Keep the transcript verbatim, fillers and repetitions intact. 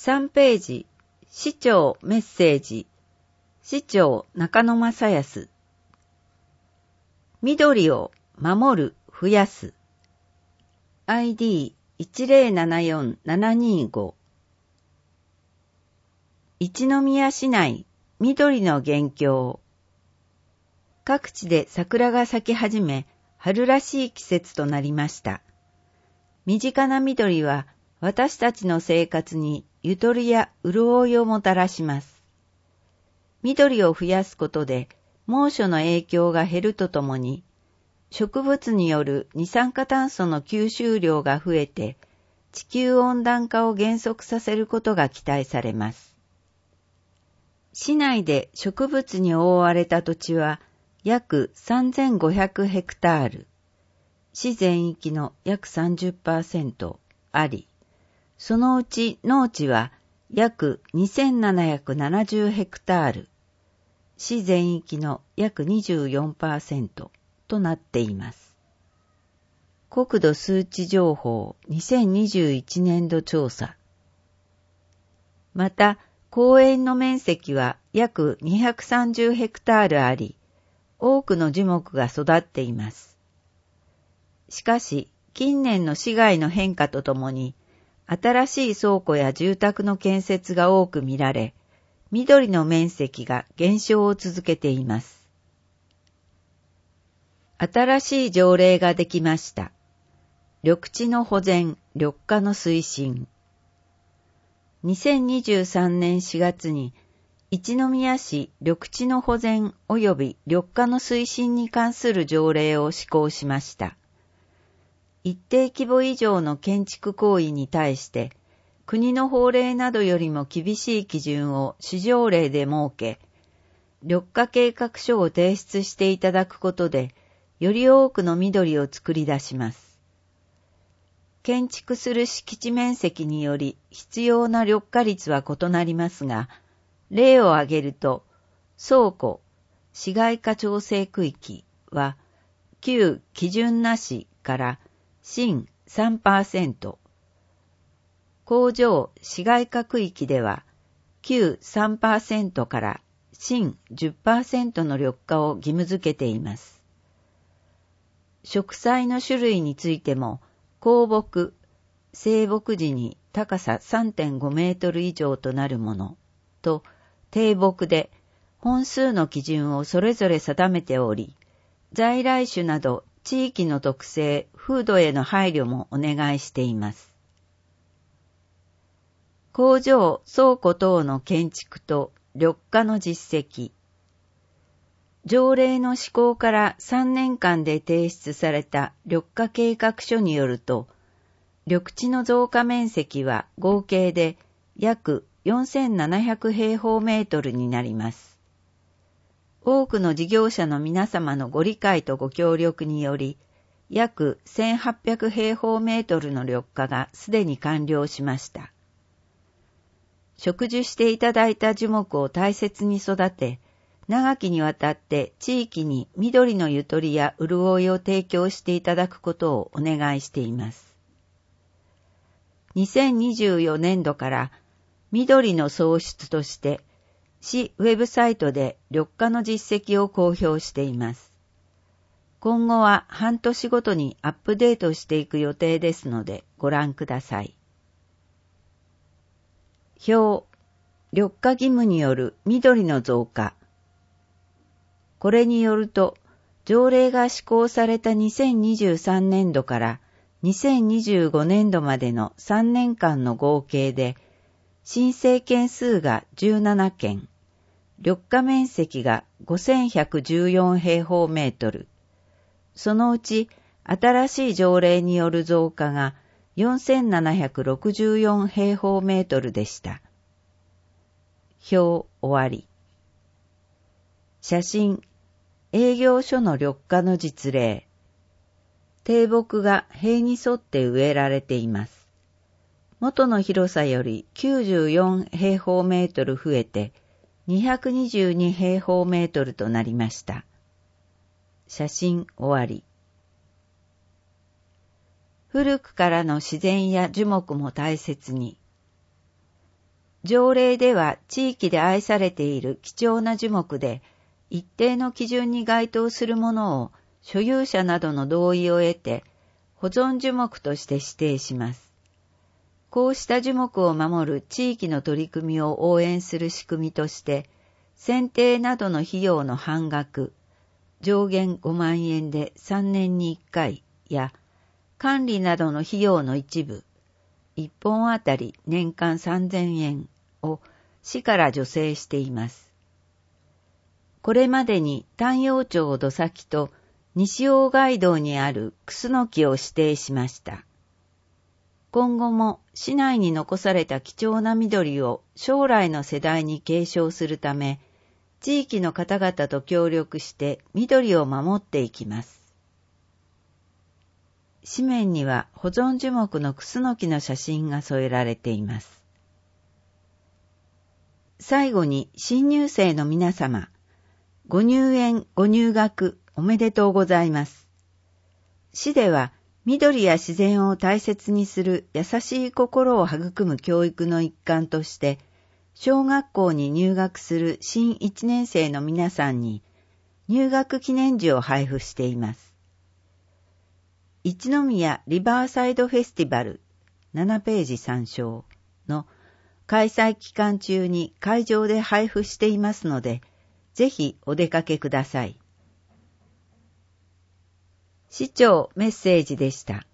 さんページ、市長メッセージ、市長中野正康。緑を守る、増やす。アイディーいちゼロななよんななにご。一宮市内、緑の元凶。各地で桜が咲き始め、春らしい季節となりました。身近な緑は、私たちの生活にゆとりや潤いをもたらします。緑を増やすことで、猛暑の影響が減るとともに、植物による二酸化炭素の吸収量が増えて、地球温暖化を減速させることが期待されます。市内で植物に覆われた土地は約さんぜんごひゃくヘクタール、市全域の約 さんじゅっパーセント あり、そのうち農地は約にせんななひゃくななじゅうヘクタール、市全域の約 にじゅうよんパーセント となっています。国土数値情報にせんにじゅういちねんど調査。また、公園の面積は約にひゃくさんじゅうヘクタールあり、多くの樹木が育っています。しかし、近年の市街の変化とともに、新しい倉庫や住宅の建設が多く見られ、緑の面積が減少を続けています。新しい条例ができました。緑地の保全、緑化の推進。にせんにじゅうさんねんしがつに、一宮市緑地の保全及び緑化の推進に関する条例を施行しました。一定規模以上の建築行為に対して、国の法令などよりも厳しい基準を市条例で設け、緑化計画書を提出していただくことで、より多くの緑を作り出します。建築する敷地面積により必要な緑化率は異なりますが、例を挙げると、倉庫、市街化調整区域は、旧基準なしから新 さんパーセント、工場、市街化区域では、旧 さんパーセントから新 じゅっパーセント の緑化を義務付けています。植栽の種類についても、高木、成木時に高さ さんてんごメートル以上となるものと低木で本数の基準をそれぞれ定めており、在来種など地域の特性、風土への配慮もお願いしています。工場、倉庫等の建築と緑化の実績。条例の施行からさんねんかんで提出された緑化計画書によると、緑地の増加面積は合計で約よんせんななひゃくへいほうメートルになります。多くの事業者の皆様のご理解とご協力により、約せんはっぴゃくへいほうメートルの緑化がすでに完了しました。植樹していただいた樹木を大切に育て、長きにわたって地域に緑のゆとりや潤いを提供していただくことをお願いしています。にせんにじゅうよねんどから緑の創出として市ウェブサイトで緑化の実績を公表しています。今後は半年ごとにアップデートしていく予定ですのでご覧ください。表、緑化義務による緑の増加。これによると、条例が施行されたにせんにじゅうさんねんどからにせんにじゅうごねんどまでのさんねんかんの合計で、申請件数がじゅうななけん、緑化面積がごせんひゃくじゅうよんへいほうメートル、そのうち新しい条例による増加がよんせんななひゃくろくじゅうよんへいほうメートルでした。表終わり。写真、営業所の緑化の実例。低木が塀に沿って植えられています。元の広さよりきゅうじゅうよんへいほうメートル増えてにひゃくにじゅうにへいほうメートルとなりました。写真終わり。古くからの自然や樹木も大切に。 条例では地域で愛されている貴重な樹木で、一定の基準に該当するものを所有者などの同意を得て、保存樹木として指定します。こうした樹木を守る地域の取り組みを応援する仕組みとして、剪定などの費用の半額、上限ごまんえんでさんねんにいっかいや、管理などの費用の一部、いっぽんあたり年間さんぜんえんを市から助成しています。これまでに丹陽町土崎と西大街道にあるクスノキを指定しました。今後も市内に残された貴重な緑を将来の世代に継承するため、地域の方々と協力して緑を守っていきます。紙面には保存樹木のクスノキの写真が添えられています。最後に新入生の皆様、ご入園ご入学おめでとうございます。市では緑や自然を大切にする優しい心を育む教育の一環として、小学校に入学する新いちねん生の皆さんに入学記念樹を配布しています。一宮リバーサイドフェスティバルななページ参照の開催期間中に会場で配布していますので、ぜひお出かけください。市長メッセージでした。